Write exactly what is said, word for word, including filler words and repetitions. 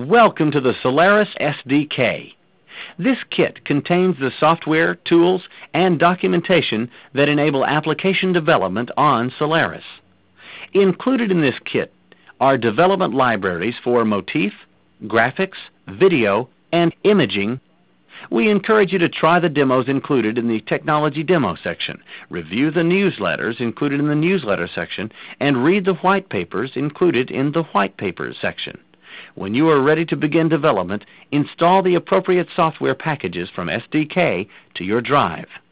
Welcome to the Solaris S D K. This kit contains the software, tools, and documentation that enable application development on Solaris. Included in this kit are development libraries for motif, graphics, video, and imaging. We encourage you to try the demos included in the Technology Demo section, review the newsletters included in the Newsletter section, and read the white papers included in the White Papers section. When you are ready to begin development, install the appropriate software packages from S D K to your drive.